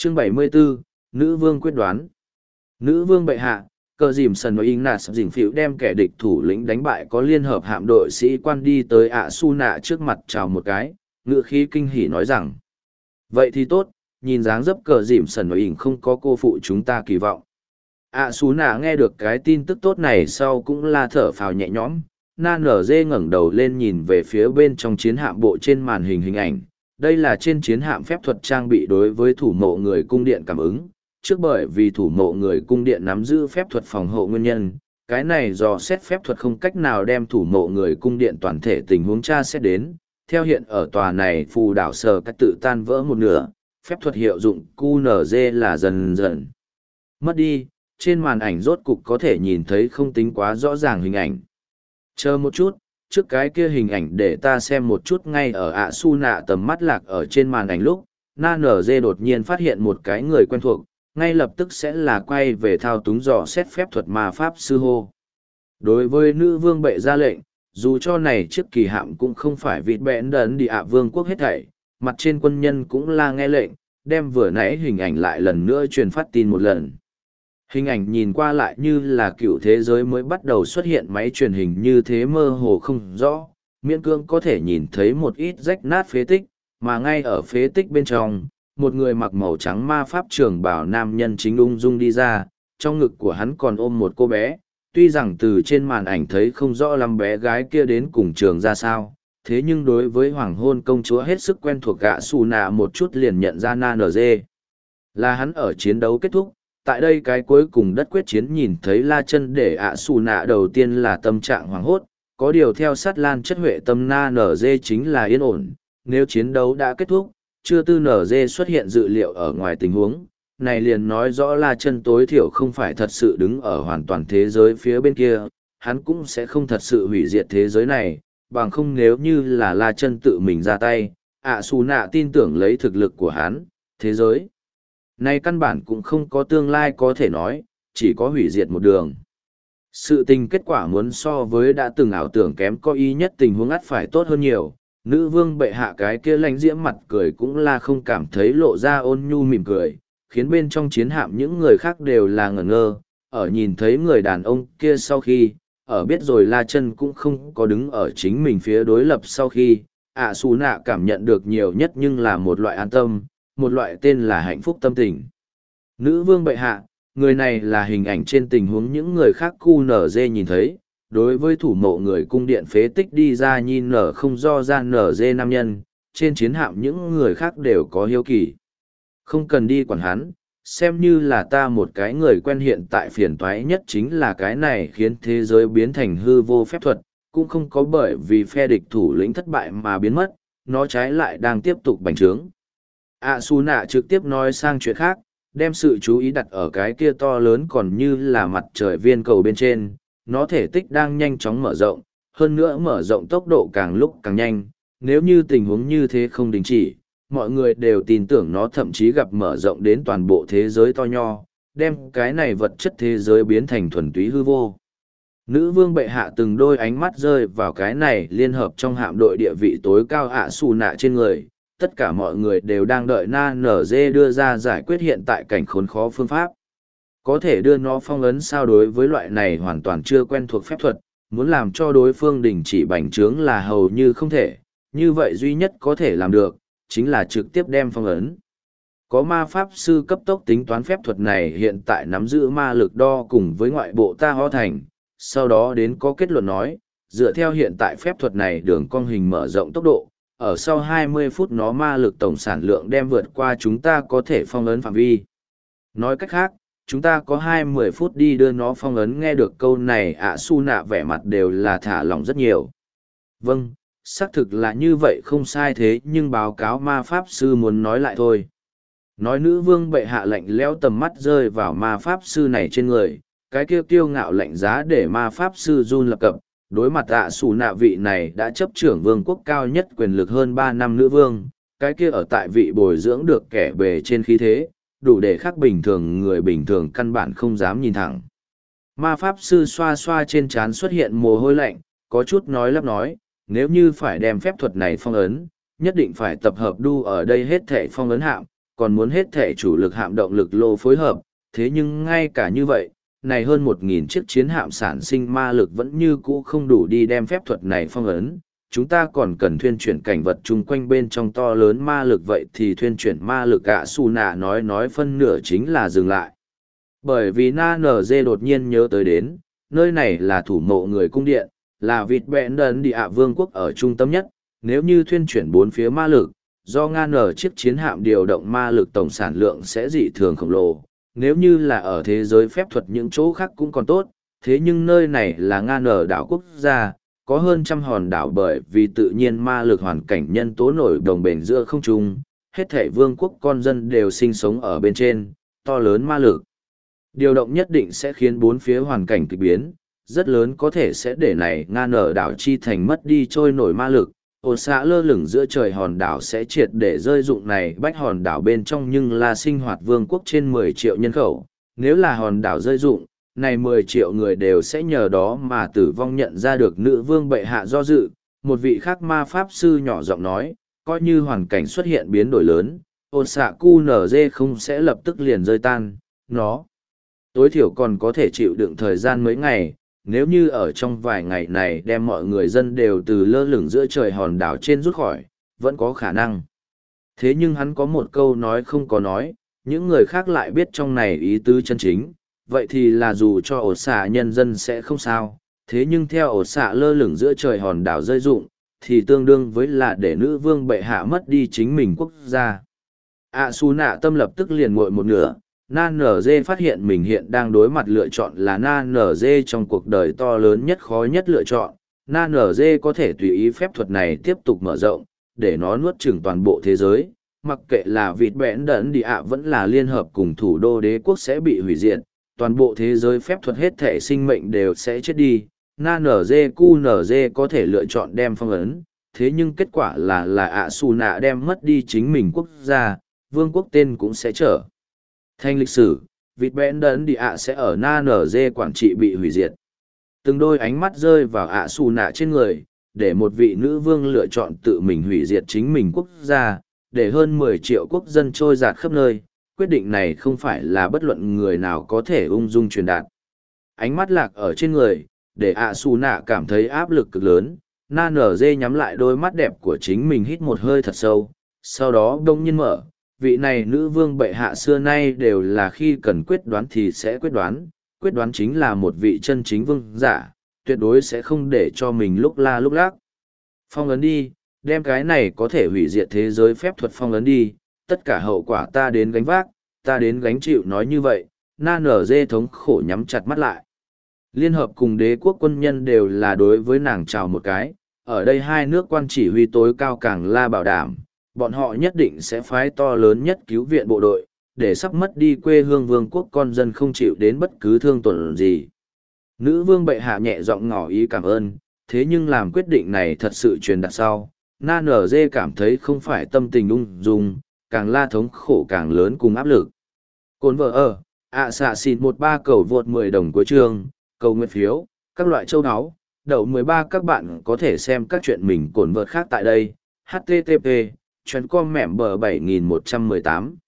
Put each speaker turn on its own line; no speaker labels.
Chương 74, Nữ vương quyết đoán. Nữ vương bệ hạ, cờ dìm sần và Ignas dình phiểu đem kẻ địch thủ lĩnh đánh bại có liên hợp hạm đội sĩ quan đi tới ạ su nạ trước mặt chào một cái, ngựa khí kinh hỉ nói rằng. Vậy thì tốt, nhìn dáng dấp cờ dìm sần và Ing không có cô phụ chúng ta kỳ vọng. ạ su nạ nghe được cái tin tức tốt này sau cũng la thở phào nhẹ nhõm, na nở dê ngẩng đầu lên nhìn về phía bên trong chiến hạm bộ trên màn hình ảnh. Đây là trên chiến hạm phép thuật trang bị đối với thủ mộ người cung điện cảm ứng. Trước bởi vì thủ mộ người cung điện nắm giữ phép thuật phòng hộ nguyên nhân, cái này do xét phép thuật không cách nào đem thủ mộ người cung điện toàn thể tình huống tra xét đến. Theo hiện ở tòa này phù đảo sờ cách tự tan vỡ một nửa, phép thuật hiệu dụng QNZ là dần dần mất đi, trên màn ảnh rốt cục có thể nhìn thấy không tính quá rõ ràng hình ảnh. Chờ một chút, trước cái kia hình ảnh để ta xem một chút. Ngay ở ạ su nạ tầm mắt lạc ở trên màn ảnh lúc, na nở dê đột nhiên phát hiện một cái người quen thuộc, ngay lập tức sẽ là quay về thao túng dò xét phép thuật ma pháp sư hô. Đối với nữ vương bệ ra lệnh, dù cho này chiếc kỳ hạm cũng không phải vịt bẽn đấn đi ạ vương quốc hết thảy, mặt trên quân nhân cũng là nghe lệnh, đem vừa nãy hình ảnh lại lần nữa truyền phát tin một lần. Hình ảnh nhìn qua lại như là cựu thế giới mới bắt đầu xuất hiện máy truyền hình như thế, mơ hồ không rõ, miễn cưỡng có thể nhìn thấy một ít rách nát phế tích, mà ngay ở phế tích bên trong, một người mặc màu trắng ma pháp trường bào nam nhân chính ung dung đi ra, trong ngực của hắn còn ôm một cô bé, tuy rằng từ trên màn ảnh thấy không rõ lắm bé gái kia đến cùng trường ra sao, thế nhưng đối với hoàng hôn công chúa hết sức quen thuộc gạ xù nạ một chút liền nhận ra na nở dê. Là hắn ở chiến đấu kết thúc, tại đây cái cuối cùng đất quyết chiến nhìn thấy la chân để ạ xù nạ đầu tiên là tâm trạng hoảng hốt, có điều theo sát lan chất huệ tâm na nở dê chính là yên ổn, nếu chiến đấu đã kết thúc, chưa tư nở dê xuất hiện dự liệu ở ngoài tình huống, này liền nói rõ la chân tối thiểu không phải thật sự đứng ở hoàn toàn thế giới phía bên kia, hắn cũng sẽ không thật sự hủy diệt thế giới này, bằng không nếu như là la chân tự mình ra tay, ạ xù nạ tin tưởng lấy thực lực của hắn, thế giới này căn bản cũng không có tương lai có thể nói, chỉ có hủy diệt một đường. Sự tình kết quả muốn so với đã từng ảo tưởng kém có ý nhất tình huống ắt phải tốt hơn nhiều. Nữ vương bệ hạ cái kia lãnh diễm mặt cười cũng là không cảm thấy lộ ra ôn nhu mỉm cười, khiến bên trong chiến hạm những người khác đều là ngẩn ngơ, ở nhìn thấy người đàn ông kia sau khi, ở biết rồi la chân cũng không có đứng ở chính mình phía đối lập sau khi, ạ xù nạ cảm nhận được nhiều nhất nhưng là một loại an tâm, một loại tên là hạnh phúc tâm tình. Nữ vương bệ hạ, người này là hình ảnh trên tình huống những người khác QNZ nhìn thấy, đối với thủ mộ người cung điện phế tích đi ra nhìn nở không do ra nở dê nam nhân, trên chiến hạm những người khác đều có hiếu kỳ. Không cần đi quản hắn, xem như là ta một cái người quen hiện tại phiền toái nhất chính là cái này khiến thế giới biến thành hư vô phép thuật, cũng không có bởi vì phe địch thủ lĩnh thất bại mà biến mất, nó trái lại đang tiếp tục bành trướng. Su nạ trực tiếp nói sang chuyện khác, đem sự chú ý đặt ở cái kia to lớn còn như là mặt trời viên cầu bên trên, nó thể tích đang nhanh chóng mở rộng, hơn nữa mở rộng tốc độ càng lúc càng nhanh, nếu như tình huống như thế không đình chỉ, mọi người đều tin tưởng nó thậm chí gặp mở rộng đến toàn bộ thế giới to nho, đem cái này vật chất thế giới biến thành thuần túy hư vô. Nữ vương bệ hạ từng đôi ánh mắt rơi vào cái này liên hợp trong hạm đội địa vị tối cao Su nạ trên người, tất cả mọi người đều đang đợi na nở dê đưa ra giải quyết hiện tại cảnh khốn khó phương pháp. Có thể đưa nó phong ấn sao? Đối với loại này hoàn toàn chưa quen thuộc phép thuật, muốn làm cho đối phương đình chỉ bành trướng là hầu như không thể, như vậy duy nhất có thể làm được, chính là trực tiếp đem phong ấn. Có ma pháp sư cấp tốc tính toán phép thuật này hiện tại nắm giữ ma lực đo cùng với ngoại bộ ta ho thành, sau đó đến có kết luận nói, dựa theo hiện tại phép thuật này đường cong hình mở rộng tốc độ, ở sau 20 phút nó ma lực tổng sản lượng đem vượt qua chúng ta có thể phong ấn phạm vi. Nói cách khác, chúng ta có 20 phút đi đưa nó phong ấn. Nghe được câu này Su nạ vẻ mặt đều là thả lỏng rất nhiều. Vâng, xác thực là như vậy không sai, thế nhưng báo cáo ma pháp sư muốn nói lại thôi. Nói nữ vương bệ hạ lạnh lẽo tầm mắt rơi vào ma pháp sư này trên người, cái kia kiêu ngạo lạnh giá để ma pháp sư run lập cập. Đối mặt Su nạ vị này đã chấp trưởng vương quốc cao nhất quyền lực hơn 3 năm nữ vương, cái kia ở tại vị bồi dưỡng được kẻ bề trên khí thế, đủ để khác bình thường người bình thường căn bản không dám nhìn thẳng. Ma pháp sư xoa xoa trên trán xuất hiện mồ hôi lạnh, có chút nói lắp nói, nếu như phải đem phép thuật này phong ấn, nhất định phải tập hợp đu ở đây hết thảy phong ấn hạm, còn muốn hết thể chủ lực hạm động lực lô phối hợp, thế nhưng ngay cả như vậy, này hơn 1.000 chiếc chiến hạm sản sinh ma lực vẫn như cũ không đủ đi đem phép thuật này phong ấn. Chúng ta còn cần thuyên chuyển cảnh vật chung quanh bên trong to lớn ma lực, vậy thì thuyên chuyển ma lực ạ Su Nạ nói phân nửa chính là dừng lại. Bởi vì Na NG đột nhiên nhớ tới đến, nơi này là thủ mộ người cung điện, là vịt bẹn đần địa ạ vương quốc ở trung tâm nhất, nếu như thuyên chuyển bốn phía ma lực, do Nga N chiếc chiến hạm điều động ma lực tổng sản lượng sẽ dị thường khổng lồ. Nếu như là ở thế giới phép thuật những chỗ khác cũng còn tốt, thế nhưng nơi này là Nga N đảo quốc gia, có hơn trăm hòn đảo, bởi vì tự nhiên ma lực hoàn cảnh nhân tố nổi đồng bền giữa không trung, hết thảy vương quốc con dân đều sinh sống ở bên trên, to lớn ma lực. Điều động nhất định sẽ khiến bốn phía hoàn cảnh kịch biến, rất lớn có thể sẽ để này Nga N đảo chi thành mất đi trôi nổi ma lực. Ổ xạ lơ lửng giữa trời hòn đảo sẽ triệt để rơi dụng này bách hòn đảo bên trong, nhưng là sinh hoạt vương quốc trên 10 triệu nhân khẩu. Nếu là hòn đảo rơi dụng, này 10 triệu người đều sẽ nhờ đó mà tử vong. Nhận ra được nữ vương bệ hạ do dự, một vị khác ma pháp sư nhỏ giọng nói, coi như hoàn cảnh xuất hiện biến đổi lớn, ổ xạ QNZ không sẽ lập tức liền rơi tan, nó tối thiểu còn có thể chịu đựng thời gian mấy ngày. Nếu như ở trong vài ngày này đem mọi người dân đều từ lơ lửng giữa trời hòn đảo trên rút khỏi, vẫn có khả năng. Thế nhưng hắn có một câu nói không có nói, những người khác lại biết trong này ý tứ chân chính, vậy thì là dù cho ổ xạ nhân dân sẽ không sao, thế nhưng theo ổ xạ lơ lửng giữa trời hòn đảo rơi rụng, thì tương đương với là để nữ vương bệ hạ mất đi chính mình quốc gia. Su Nạ tâm lập tức liền nguội một nửa. Na NG phát hiện mình hiện đang đối mặt lựa chọn là Na NG trong cuộc đời to lớn nhất, khó nhất lựa chọn. Na NG có thể tùy ý phép thuật này tiếp tục mở rộng, để nó nuốt chửng toàn bộ thế giới. Mặc kệ là vịt bẽn đẫn địa ạ vẫn là liên hợp cùng thủ đô đế quốc sẽ bị hủy diệt, toàn bộ thế giới phép thuật hết thể sinh mệnh đều sẽ chết đi. Na NG QNG có thể lựa chọn đem phong ấn, thế nhưng kết quả là Su Nạ đem mất đi chính mình quốc gia, vương quốc tên cũng sẽ trở thành lịch sử, vịt bẽn đẫn địa ạ sẽ ở Na NG quản trị bị hủy diệt. Từng đôi ánh mắt rơi vào Su Nạ trên người, để một vị nữ vương lựa chọn tự mình hủy diệt chính mình quốc gia, để hơn 10 triệu quốc dân trôi dạt khắp nơi. Quyết định này không phải là bất luận người nào có thể ung dung truyền đạt. Ánh mắt lạc ở trên người, để Su Nạ cảm thấy áp lực cực lớn. Na NG nhắm lại đôi mắt đẹp của chính mình, hít một hơi thật sâu, sau đó đông nhiên mở. Vị này nữ vương bệ hạ xưa nay đều là khi cần quyết đoán thì sẽ quyết đoán chính là một vị chân chính vương giả, tuyệt đối sẽ không để cho mình lúc la lúc lác. Phong ấn đi, đem cái này có thể hủy diệt thế giới phép thuật phong ấn đi, tất cả hậu quả ta đến gánh vác, ta đến gánh chịu. Nói như vậy, Na NG thống khổ nhắm chặt mắt lại. Liên hợp cùng đế quốc quân nhân đều là đối với nàng chào một cái, ở đây hai nước quan chỉ huy tối cao càng la bảo đảm, bọn họ nhất định sẽ phái to lớn nhất cứu viện bộ đội, để sắp mất đi quê hương vương quốc con dân không chịu đến bất cứ thương tổn gì. Nữ vương bệ hạ nhẹ giọng ngỏ ý cảm ơn, thế nhưng làm quyết định này thật sự truyền đạt sau, Na NG cảm thấy không phải tâm tình ung dung, càng la thống khổ càng lớn cùng áp lực. Cồn vợ ở, xạ xịt 13 cầu vượt 10 đồng cuối chương, cầu nguyện phiếu, các loại châu áo, đậu 13. Các bạn có thể xem các chuyện mình cồn vợt khác tại đây. http://com mẻm bờ 7118